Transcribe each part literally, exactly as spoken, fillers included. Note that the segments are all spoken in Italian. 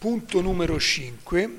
punto numero cinque,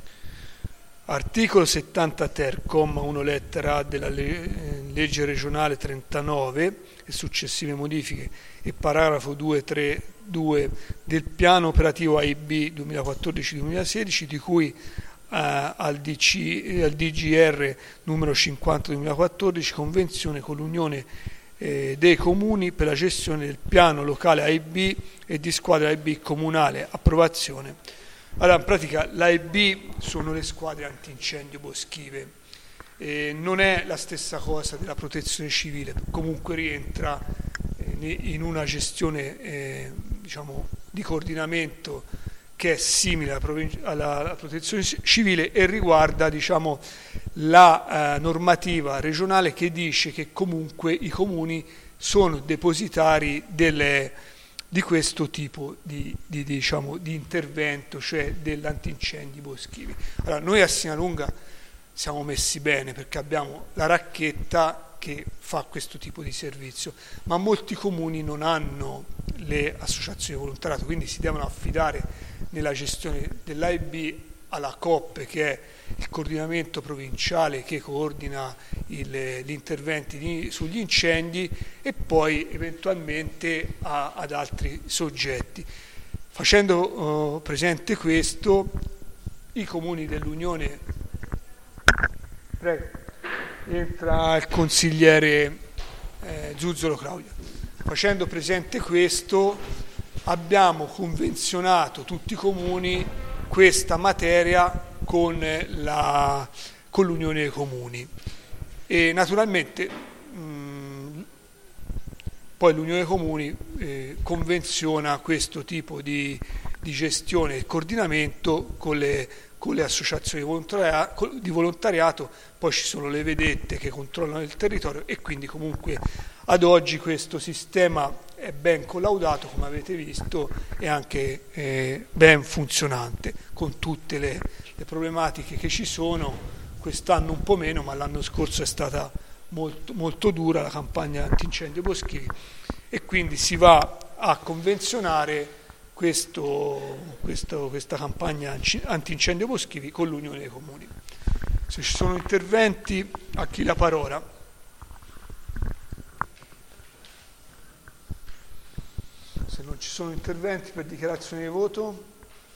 articolo settanta ter, comma uno lettera A della legge regionale trentanove e successive modifiche e paragrafo due tre due del piano operativo A I B duemilaquattordici duemilasedici, di cui eh, al, D C, al D G R numero cinquanta duemilaquattordici, convenzione con l'Unione eh, dei Comuni per la gestione del piano locale A I B e di squadra A I B comunale, approvazione. Allora, in pratica l'A I B sono le squadre antincendio boschive, eh, non è la stessa cosa della protezione civile, comunque rientra eh, in una gestione eh, diciamo, di coordinamento che è simile alla, provin- alla, alla protezione civile e riguarda diciamo, la eh, normativa regionale che dice che comunque i comuni sono depositari delle, di questo tipo di, di, diciamo, di intervento, cioè dell'antincendi boschivi. Allora, noi a Sinalunga siamo messi bene perché abbiamo la racchetta che fa questo tipo di servizio, ma molti comuni non hanno le associazioni di volontariato, quindi si devono affidare nella gestione dell'A I B alla COP, che è il coordinamento provinciale che coordina il, gli interventi di, sugli incendi, e poi eventualmente a, ad altri soggetti. Facendo uh, presente questo, i comuni dell'Unione, prego, entra il consigliere eh, Zuzzolo Claudio, facendo presente questo abbiamo convenzionato tutti i comuni questa materia con, la, con l'Unione dei Comuni e naturalmente mh, poi l'Unione dei Comuni eh, convenziona questo tipo di, di gestione e coordinamento con le, con le associazioni di volontariato, di volontariato, poi ci sono le vedette che controllano il territorio e quindi comunque ad oggi questo sistema è ben collaudato, come avete visto, e anche eh, ben funzionante, con tutte le, le problematiche che ci sono. Quest'anno un po' meno, ma l'anno scorso è stata molto, molto dura la campagna antincendio boschivi e quindi si va a convenzionare questo, questo, questa campagna antincendio boschivi con l'Unione dei Comuni. Se ci sono interventi, a chi la parola? Se non ci sono interventi per dichiarazione di voto,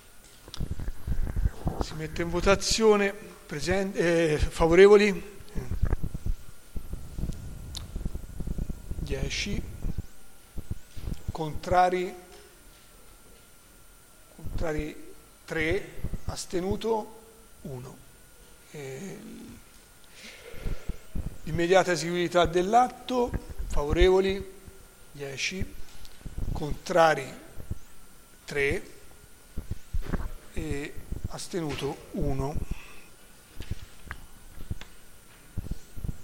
si mette in votazione. Presen- eh, favorevoli? dieci. Contrari? Contrari tre. Astenuto uno. Eh, immediata eseguibilità dell'atto. Favorevoli? dieci. Contrari tre e astenuto uno.